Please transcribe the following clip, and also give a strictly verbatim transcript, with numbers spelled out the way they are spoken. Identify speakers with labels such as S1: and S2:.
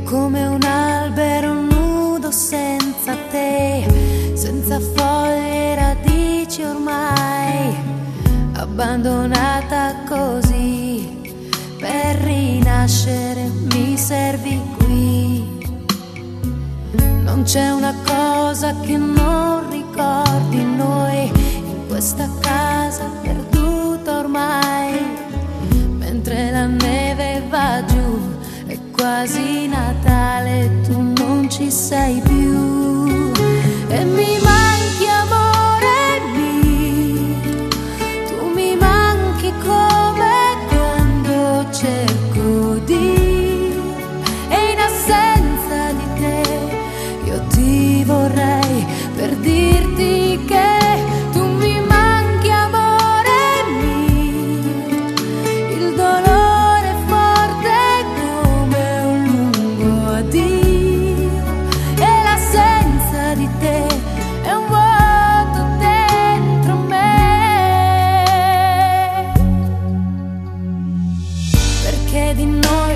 S1: come un albero nudo senza te, senza foglie e radici ormai, abbandonata così, per rinascere mi servi qui. Non c'è una cosa che non ricordi noi, in questa casa perduta ormai, mentre la neve va giù, è quasi Natale, tu non ci sei più. E mi manchi amore mio, tu mi manchi come quando cerco di, e in assenza di te io ti vorrei per dirti che tu mi manchi amore mio, il dolore è forte come un lungo addio, e l'assenza di te è un vuoto dentro me, perché di noi